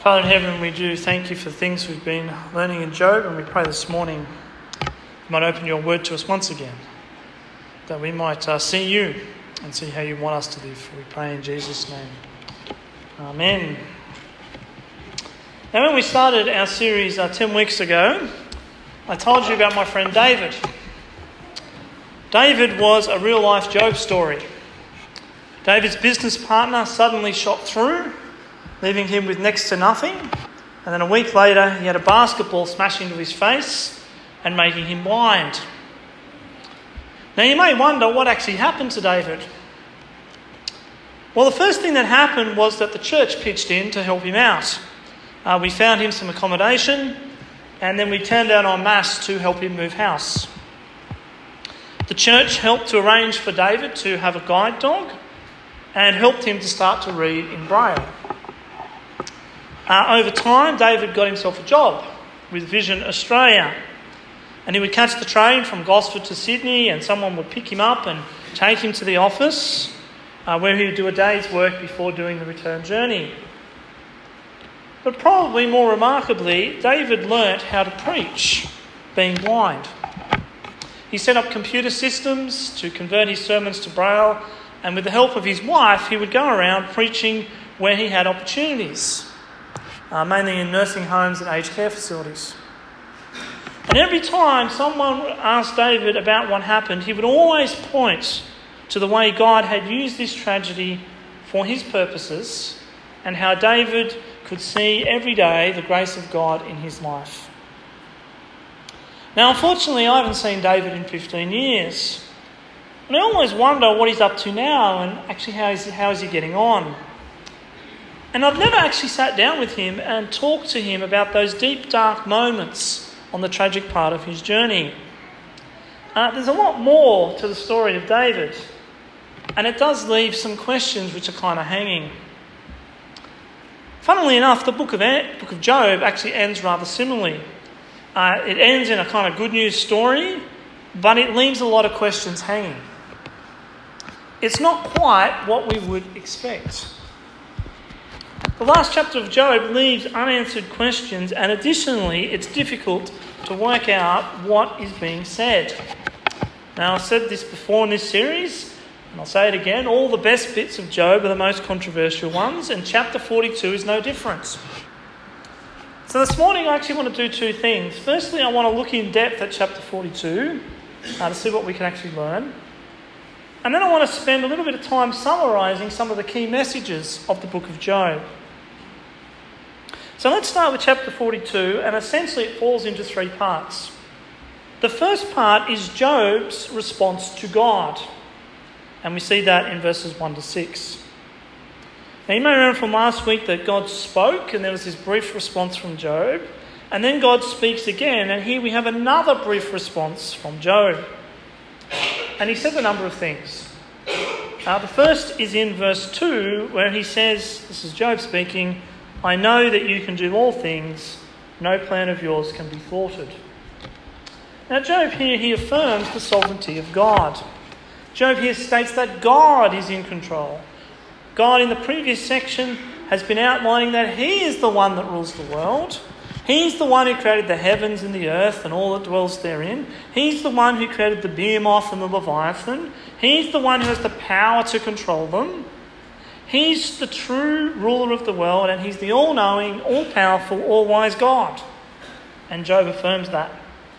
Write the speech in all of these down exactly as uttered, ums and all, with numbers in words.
Father in heaven, we do thank you for the things we've been learning in Job, and we pray this morning you might open your word to us once again, that we might uh, see you and see how you want us to live. We pray in Jesus' name. Amen. Now, when we started our series uh, ten weeks ago, I told you about my friend David. David was a real-life Job story. David's business partner suddenly shot through, leaving him with next to nothing. And then a week later, he had a basketball smash into his face and making him blind. Now, you may wonder what actually happened to David. Well, the first thing that happened was that the church pitched in to help him out. Uh, we found him some accommodation, and then we turned out en masse to help him move house. The church helped to arrange for David to have a guide dog and helped him to start to read in Braille. Uh, over time, David got himself a job with Vision Australia, and he would catch the train from Gosford to Sydney, and someone would pick him up and take him to the office uh, where he would do a day's work before doing the return journey. But probably more remarkably, David learnt how to preach, being blind. He set up computer systems to convert his sermons to Braille, and with the help of his wife, he would go around preaching where he had opportunities. Uh, mainly in nursing homes and aged care facilities. And every time someone asked David about what happened, he would always point to the way God had used this tragedy for his purposes and how David could see every day the grace of God in his life. Now, unfortunately, I haven't seen David in fifteen years. And I always wonder what he's up to now and actually how is, how is he getting on. And I've never actually sat down with him and talked to him about those deep, dark moments on the tragic part of his journey. Uh, there's a lot more to the story of David, and it does leave some questions which are kind of hanging. Funnily enough, the book of, book of Job actually ends rather similarly. Uh, it ends in a kind of good news story, but it leaves a lot of questions hanging. It's not quite what we would expect. The last chapter of Job leaves unanswered questions, and additionally, it's difficult to work out what is being said. Now, I've said this before in this series, and I'll say it again, all the best bits of Job are the most controversial ones, and chapter forty-two is no different. So this morning, I actually want to do two things. Firstly, I want to look in depth at chapter forty-two uh, to see what we can actually learn. And then I want to spend a little bit of time summarising some of the key messages of the book of Job. So let's start with chapter forty-two, and essentially it falls into three parts. The first part is Job's response to God, and we see that in verses one to six. Now, you may remember from last week that God spoke, and there was this brief response from Job, and then God speaks again, and here we have another brief response from Job. And he says a number of things. Uh, the first is in verse two, where he says, this is Job speaking, "I know that you can do all things. No plan of yours can be thwarted." Now, Job here, he affirms the sovereignty of God. Job here states that God is in control. God, in the previous section, has been outlining that he is the one that rules the world. He's the one who created the heavens and the earth and all that dwells therein. He's the one who created the behemoth and the leviathan. He's the one who has the power to control them. He's the true ruler of the world, and he's the all-knowing, all-powerful, all-wise God. And Job affirms that.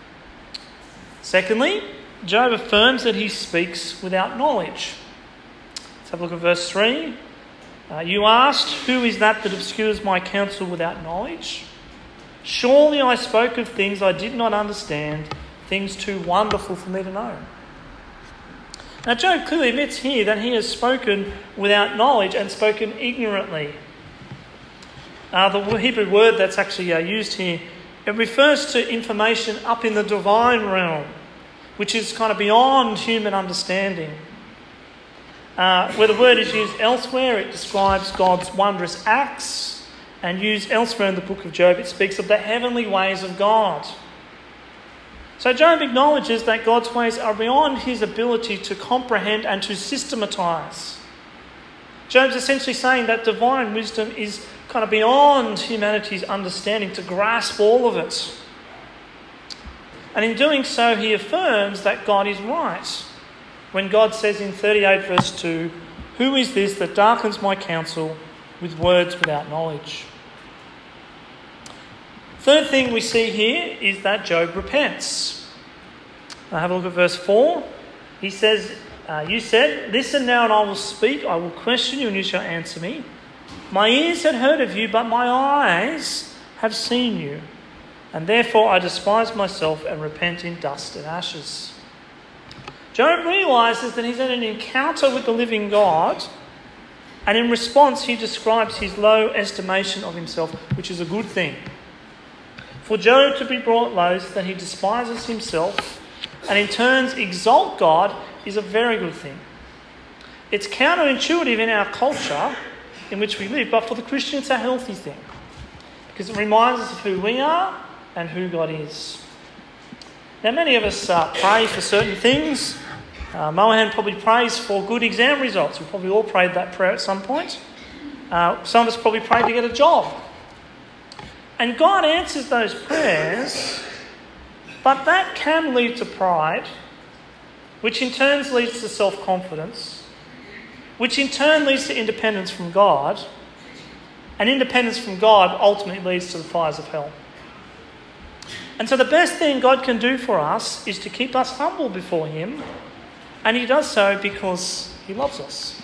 Secondly, Job affirms that he speaks without knowledge. Let's have a look at verse three. Uh, you asked, "Who is that that obscures my counsel without knowledge? Surely I spoke of things I did not understand, things too wonderful for me to know." Now, Job clearly admits here that he has spoken without knowledge and spoken ignorantly. Uh, the Hebrew word that's actually uh, used here, it refers to information up in the divine realm, which is kind of beyond human understanding. Uh, where the word is used elsewhere, it describes God's wondrous acts, and used elsewhere in the book of Job, it speaks of the heavenly ways of God. So Job acknowledges that God's ways are beyond his ability to comprehend and to systematise. Job's essentially saying that divine wisdom is kind of beyond humanity's understanding to grasp all of it. And in doing so, he affirms that God is right. When God says in thirty-eight verse two, "Who is this that darkens my counsel with words without knowledge?" Third thing we see here is that Job repents. Now have a look at verse four. He says, uh, "You said, 'Listen now and I will speak. I will question you and you shall answer me. My ears had heard of you, but my eyes have seen you. And therefore I despise myself and repent in dust and ashes.'" Job realises that he's had an encounter with the living God, and in response he describes his low estimation of himself, which is a good thing. For Job to be brought low so that he despises himself and in turn exalt God is a very good thing. It's counterintuitive in our culture in which we live, but for the Christian it's a healthy thing, because it reminds us of who we are and who God is. Now, many of us uh, pray for certain things. Uh, Mohan probably prays for good exam results. We probably all prayed that prayer at some point. Uh, some of us probably prayed to get a job. And God answers those prayers, but that can lead to pride, which in turn leads to self-confidence, which in turn leads to independence from God, and independence from God ultimately leads to the fires of hell. And so the best thing God can do for us is to keep us humble before him, and he does so because he loves us.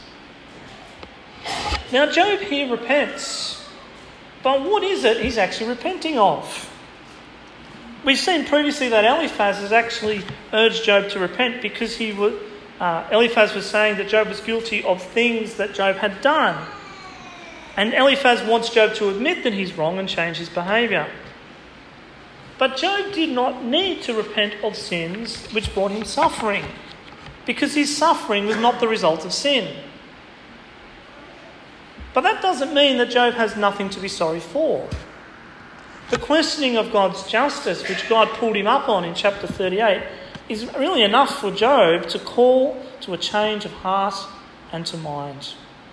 Now Job here repents, but what is it he's actually repenting of? We've seen previously that Eliphaz has actually urged Job to repent because he would, uh, Eliphaz was saying that Job was guilty of things that Job had done. And Eliphaz wants Job to admit that he's wrong and change his behaviour. But Job did not need to repent of sins which brought him suffering, because his suffering was not the result of sin. But that doesn't mean that Job has nothing to be sorry for. The questioning of God's justice, which God pulled him up on in chapter thirty-eight, is really enough for Job to call to a change of heart and to mind.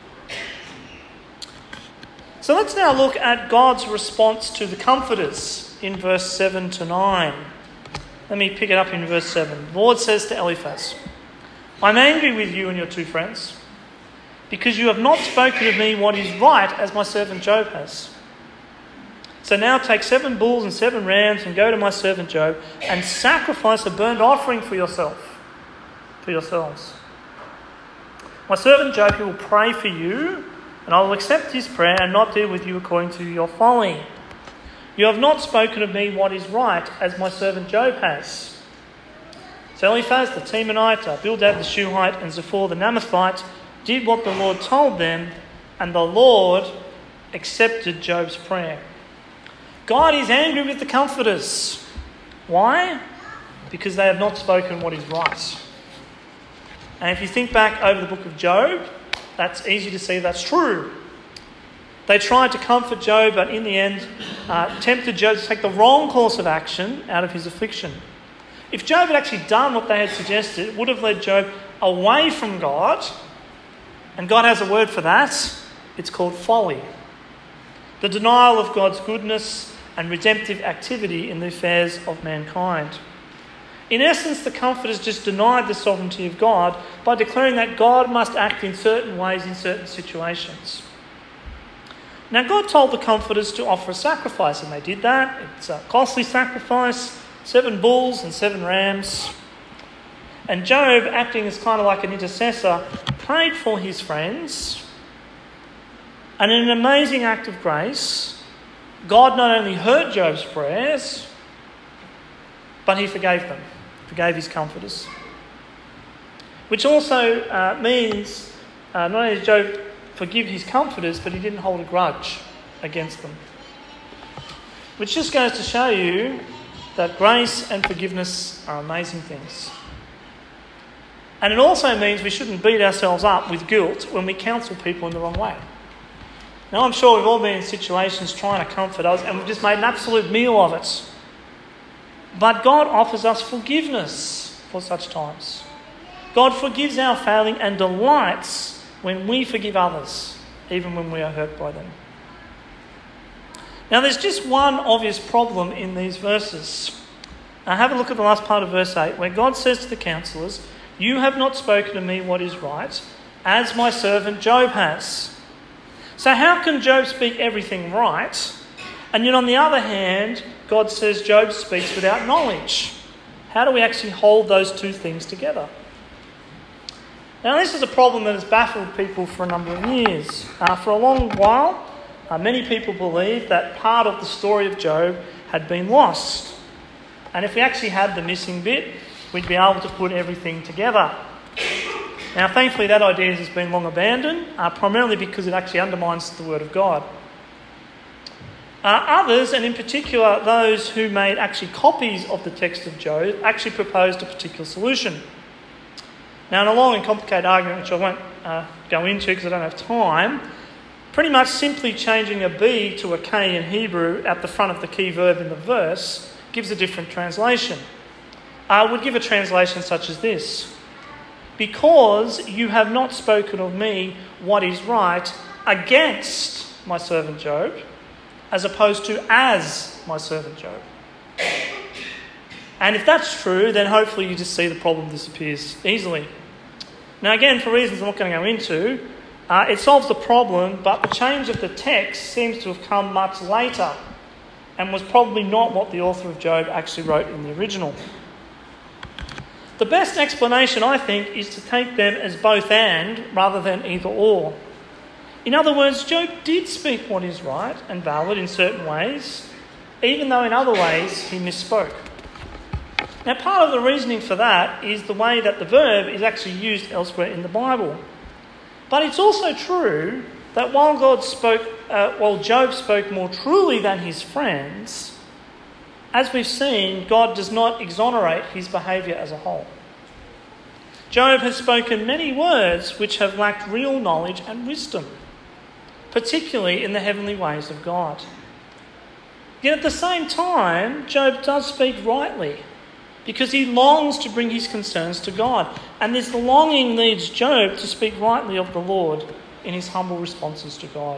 So let's now look at God's response to the comforters in verse seven to nine. Let me pick it up in verse seven. The Lord says to Eliphaz, "I'm angry with you and your two friends, because you have not spoken of me what is right as my servant Job has. So now take seven bulls and seven rams and go to my servant Job and sacrifice a burnt offering for yourself, for yourselves. My servant Job, he will pray for you, and I will accept his prayer and not deal with you according to your folly. You have not spoken of me what is right, as my servant Job has." So Eliphaz the Temanite, Bildad the Shuhite, and Zophar the Naamathite did what the Lord told them, and the Lord accepted Job's prayer. God is angry with the comforters. Why? Because they have not spoken what is right. And if you think back over the book of Job, that's easy to see that's true. They tried to comfort Job, but in the end uh, tempted Job to take the wrong course of action out of his affliction. If Job had actually done what they had suggested, it would have led Job away from God. And God has a word for that. It's called folly. The denial of God's goodness and redemptive activity in the affairs of mankind. In essence, the comforters just denied the sovereignty of God by declaring that God must act in certain ways in certain situations. Now, God told the comforters to offer a sacrifice, and they did that. It's a costly sacrifice, seven bulls and seven rams. And Job, acting as kind of like an intercessor, prayed for his friends. And in an amazing act of grace, God not only heard Job's prayers, but he forgave them, forgave his comforters. Which also uh, means uh, not only did Job forgive his comforters, but he didn't hold a grudge against them. Which just goes to show you that grace and forgiveness are amazing things. And it also means we shouldn't beat ourselves up with guilt when we counsel people in the wrong way. Now, I'm sure we've all been in situations trying to comfort us and we've just made an absolute meal of it. But God offers us forgiveness for such times. God forgives our failing and delights when we forgive others, even when we are hurt by them. Now, there's just one obvious problem in these verses. Now, have a look at the last part of verse eight, where God says to the counsellors, "You have not spoken to me what is right, as my servant Job has." So how can Job speak everything right, and yet on the other hand, God says Job speaks without knowledge? How do we actually hold those two things together? Now, this is a problem that has baffled people for a number of years. Uh, for a long while, uh, many people believe that part of the story of Job had been lost. And if we actually had the missing bit, we'd be able to put everything together. Now, thankfully, that idea has been long abandoned, uh, primarily because it actually undermines the Word of God. Uh, others, and in particular those who made actually copies of the text of Job, actually proposed a particular solution. Now, in a long and complicated argument, which I won't uh, go into because I don't have time, pretty much simply changing a B to a K in Hebrew at the front of the key verb in the verse gives a different translation. I uh, would give a translation such as this: "Because you have not spoken of me what is right against my servant Job, as opposed to as my servant Job." And if that's true, then hopefully you just see the problem disappears easily. Now, again, for reasons I'm not going to go into, uh, it solves the problem, but the change of the text seems to have come much later and was probably not what the author of Job actually wrote in the original. The best explanation, I think, is to take them as both and rather than either or. In other words, Job did speak what is right and valid in certain ways, even though in other ways he misspoke. Now, part of the reasoning for that is the way that the verb is actually used elsewhere in the Bible. But it's also true that while God spoke, uh, while Job spoke more truly than his friends, as we've seen, God does not exonerate his behaviour as a whole. Job has spoken many words which have lacked real knowledge and wisdom, particularly in the heavenly ways of God. Yet at the same time, Job does speak rightly, because he longs to bring his concerns to God. And this longing leads Job to speak rightly of the Lord in his humble responses to God.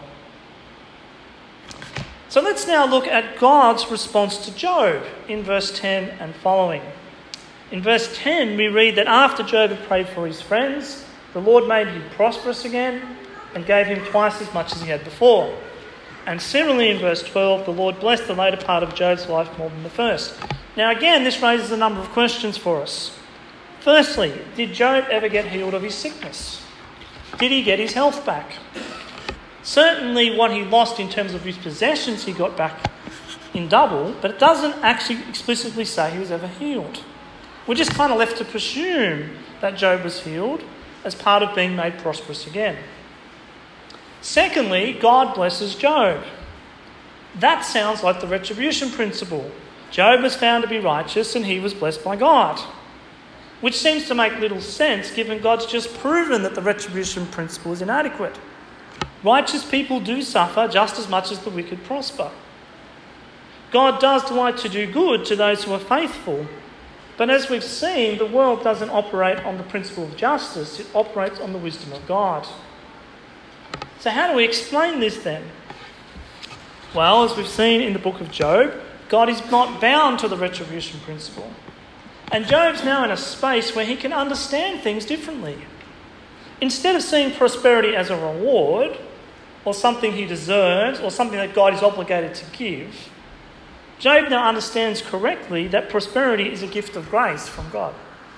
So let's now look at God's response to Job in verse ten and following. In verse ten, we read that after Job had prayed for his friends, the Lord made him prosperous again and gave him twice as much as he had before. And similarly in verse twelve, the Lord blessed the later part of Job's life more than the first. Now again, this raises a number of questions for us. Firstly, did Job ever get healed of his sickness? Did he get his health back? Certainly what he lost in terms of his possessions he got back in double, but it doesn't actually explicitly say he was ever healed. We're just kind of left to presume that Job was healed as part of being made prosperous again. Secondly, God blesses Job. That sounds like the retribution principle. Job was found to be righteous and he was blessed by God, which seems to make little sense given God's just proven that the retribution principle is inadequate. Righteous people do suffer just as much as the wicked prosper. God does delight to do good to those who are faithful, but as we've seen, the world doesn't operate on the principle of justice, it operates on the wisdom of God. So how do we explain this then? Well, as we've seen in the book of Job, God is not bound to the retribution principle. And Job's now in a space where he can understand things differently. Instead of seeing prosperity as a reward, or something he deserves, or something that God is obligated to give, Job now understands correctly that prosperity is a gift of grace from God.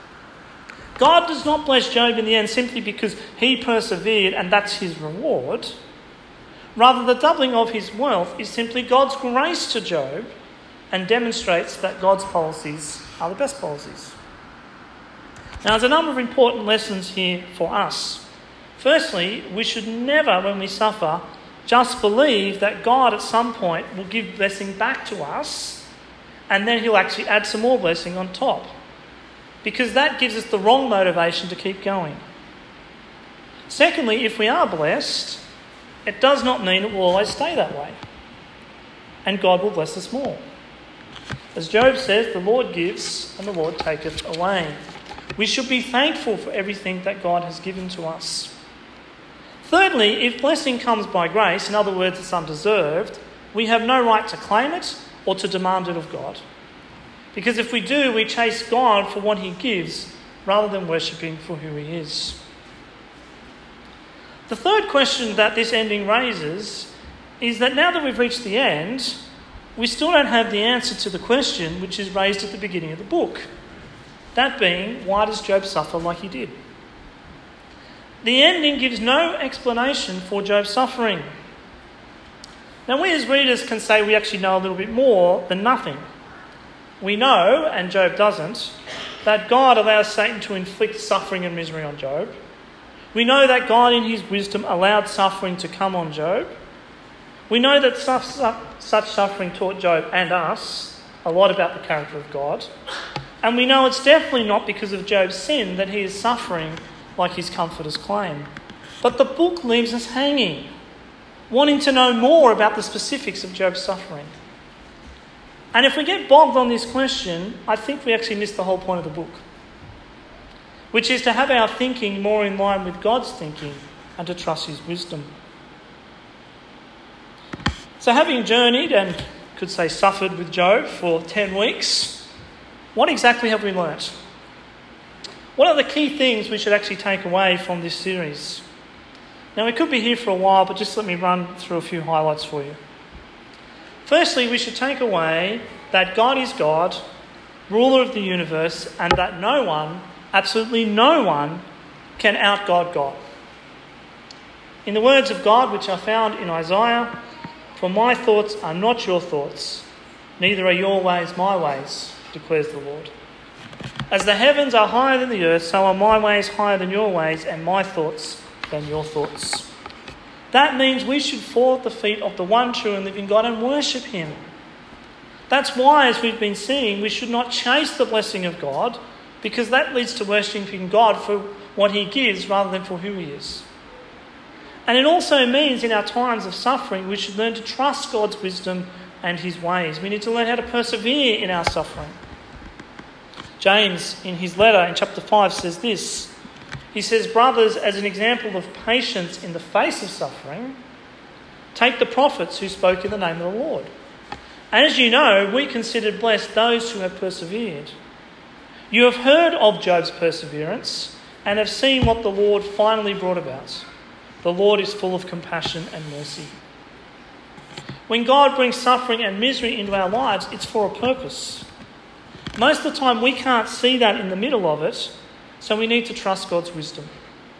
God does not bless Job in the end simply because he persevered and that's his reward. Rather, the doubling of his wealth is simply God's grace to Job and demonstrates that God's policies are the best policies. Now, there's a number of important lessons here for us. Firstly, we should never, when we suffer, just believe that God at some point will give blessing back to us and then he'll actually add some more blessing on top, because that gives us the wrong motivation to keep going. Secondly, if we are blessed, it does not mean it will always stay that way, and God will bless us more. As Job says, the Lord gives and the Lord taketh away. We should be thankful for everything that God has given to us. Thirdly, if blessing comes by grace, in other words, it's undeserved, we have no right to claim it or to demand it of God. Because if we do, we chase God for what he gives rather than worshipping for who he is. The third question that this ending raises is that now that we've reached the end, we still don't have the answer to the question which is raised at the beginning of the book. That being, why does Job suffer like he did? The ending gives no explanation for Job's suffering. Now, we as readers can say we actually know a little bit more than nothing. We know, and Job doesn't, that God allows Satan to inflict suffering and misery on Job. We know that God in his wisdom allowed suffering to come on Job. We know that such suffering taught Job and us a lot about the character of God. And we know it's definitely not because of Job's sin that he is suffering like his comforters claim. But the book leaves us hanging, wanting to know more about the specifics of Job's suffering. And if we get bogged on this question, I think we actually miss the whole point of the book, which is to have our thinking more in line with God's thinking and to trust his wisdom. So having journeyed and, could say, suffered with Job for ten weeks, what exactly have we learnt? What are the key things we should actually take away from this series? Now, we could be here for a while, but just let me run through a few highlights for you. Firstly, we should take away that God is God, ruler of the universe, and that no one, absolutely no one, can out-God God. In the words of God, which are found in Isaiah, "For my thoughts are not your thoughts, neither are your ways my ways, declares the Lord. As the heavens are higher than the earth, so are my ways higher than your ways, and my thoughts than your thoughts." That means we should fall at the feet of the one true and living God and worship him. That's why, as we've been seeing, we should not chase the blessing of God, because that leads to worshipping God for what he gives rather than for who he is. And it also means in our times of suffering, we should learn to trust God's wisdom and his ways. We need to learn how to persevere in our suffering. James, in his letter in chapter five, says this. He says, "Brothers, as an example of patience in the face of suffering, take the prophets who spoke in the name of the Lord. And as you know, we considered blessed those who have persevered. You have heard of Job's perseverance and have seen what the Lord finally brought about. The Lord is full of compassion and mercy." When God brings suffering and misery into our lives, it's for a purpose. Most of the time we can't see that in the middle of it, so we need to trust God's wisdom.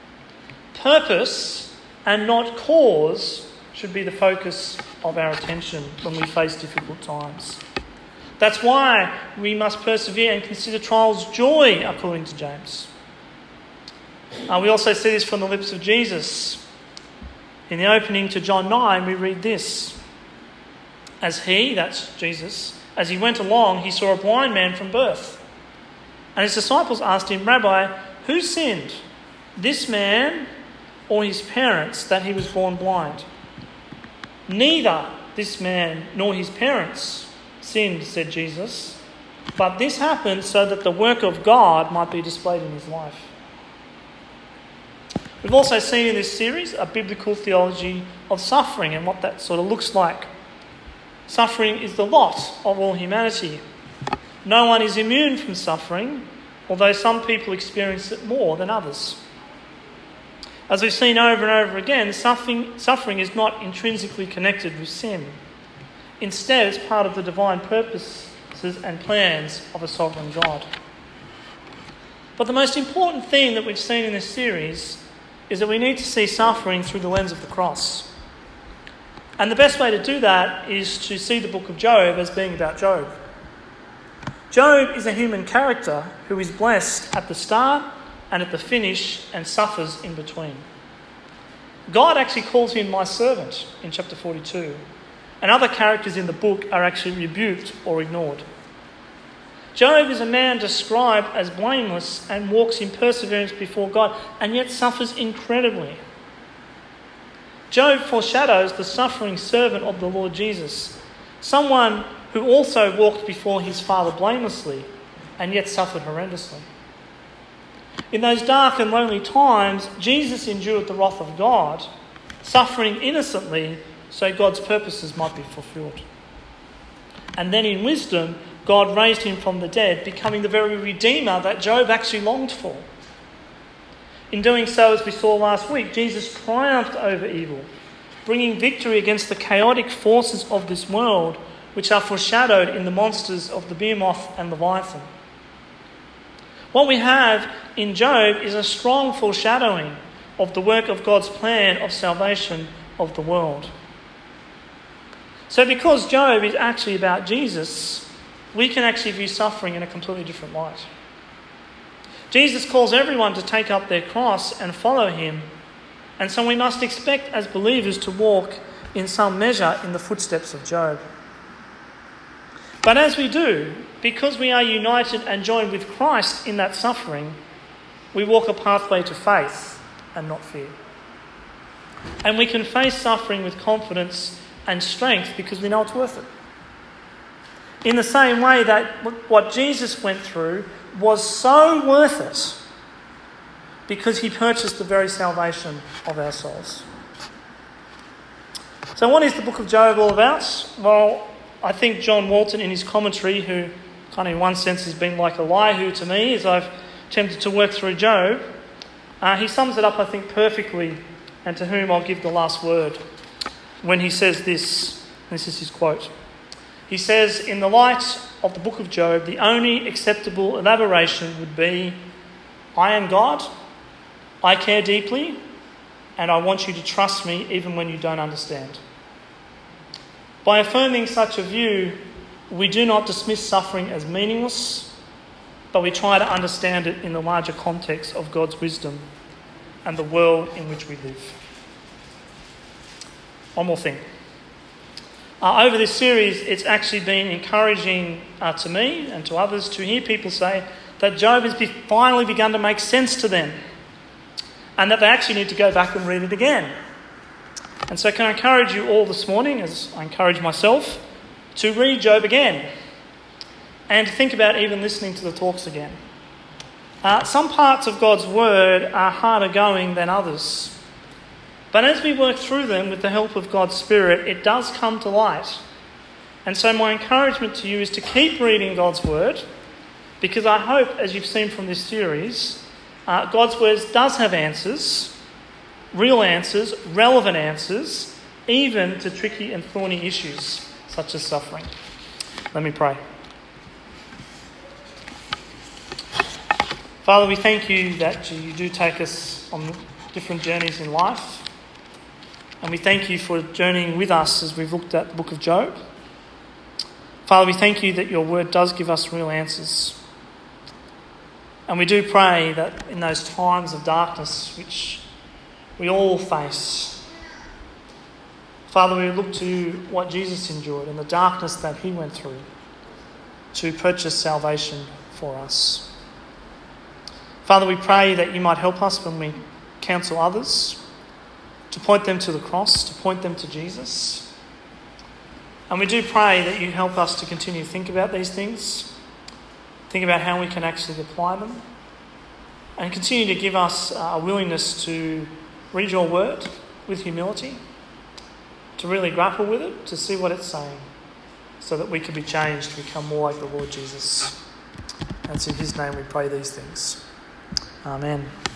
Purpose and not cause should be the focus of our attention when we face difficult times. That's why we must persevere and consider trials joy, according to James. Uh, we also see this from the lips of Jesus. In the opening to John nine, we read this. As he, that's Jesus, as he went along, he saw a blind man from birth. And his disciples asked him, "Rabbi, who sinned, this man or his parents, that he was born blind?" "Neither this man nor his parents sinned," said Jesus, "but this happened so that the work of God might be displayed in his life." We've also seen in this series a biblical theology of suffering and what that sort of looks like. Suffering is the lot of all humanity. No one is immune from suffering, although some people experience it more than others. As we've seen over and over again, suffering, suffering is not intrinsically connected with sin. Instead, it's part of the divine purposes and plans of a sovereign God. But the most important thing that we've seen in this series is that we need to see suffering through the lens of the cross. And the best way to do that is to see the book of Job as being about Job. Job is a human character who is blessed at the start and at the finish and suffers in between. God actually calls him my servant in chapter forty-two, and other characters in the book are actually rebuked or ignored. Job is a man described as blameless and walks in perseverance before God, and yet suffers incredibly. Job foreshadows the suffering servant of the Lord Jesus, someone who also walked before his Father blamelessly and yet suffered horrendously. In those dark and lonely times, Jesus endured the wrath of God, suffering innocently so God's purposes might be fulfilled. And then in wisdom, God raised him from the dead, becoming the very Redeemer that Job actually longed for. In doing so, as we saw last week, Jesus triumphed over evil, bringing victory against the chaotic forces of this world, which are foreshadowed in the monsters of the Behemoth and Leviathan. What we have in Job is a strong foreshadowing of the work of God's plan of salvation of the world. So because Job is actually about Jesus, we can actually view suffering in a completely different light. Jesus calls everyone to take up their cross and follow him, and so we must expect as believers to walk in some measure in the footsteps of Job. But as we do, because we are united and joined with Christ in that suffering, we walk a pathway to faith and not fear. And we can face suffering with confidence and strength because we know it's worth it. In the same way that what Jesus went through was so worth it because he purchased the very salvation of our souls. So what is the book of Job all about? Well, I think John Walton in his commentary, who kind of in one sense has been like a Elihu to me as I've attempted to work through Job, uh, he sums it up, I think, perfectly, and to whom I'll give the last word when he says this. This is his quote. He says, "In the light of the book of Job, the only acceptable elaboration would be, I am God, I care deeply, and I want you to trust me even when you don't understand." By affirming such a view, we do not dismiss suffering as meaningless, but we try to understand it in the larger context of God's wisdom and the world in which we live. One more thing. Uh, over this series, it's actually been encouraging uh, to me and to others to hear people say that Job has be- finally begun to make sense to them and that they actually need to go back and read it again. And so can I encourage you all this morning, as I encourage myself, to read Job again and to think about even listening to the talks again. Uh, some parts of God's word are harder going than others. But as we work through them with the help of God's Spirit, it does come to light. And so my encouragement to you is to keep reading God's Word, because I hope, as you've seen from this series, uh, God's Word does have answers, real answers, relevant answers, even to tricky and thorny issues such as suffering. Let me pray. Father, we thank you that you do take us on different journeys in life. And we thank you for journeying with us as we've looked at the book of Job. Father, we thank you that your word does give us real answers. And we do pray that in those times of darkness which we all face, Father, we look to what Jesus endured and the darkness that he went through to purchase salvation for us. Father, we pray that you might help us when we counsel others, to point them to the cross, to point them to Jesus. And we do pray that you help us to continue to think about these things, think about how we can actually apply them, and continue to give us a willingness to read your word with humility, to really grapple with it, to see what it's saying, so that we can be changed to become more like the Lord Jesus. And it's in his name we pray these things. Amen.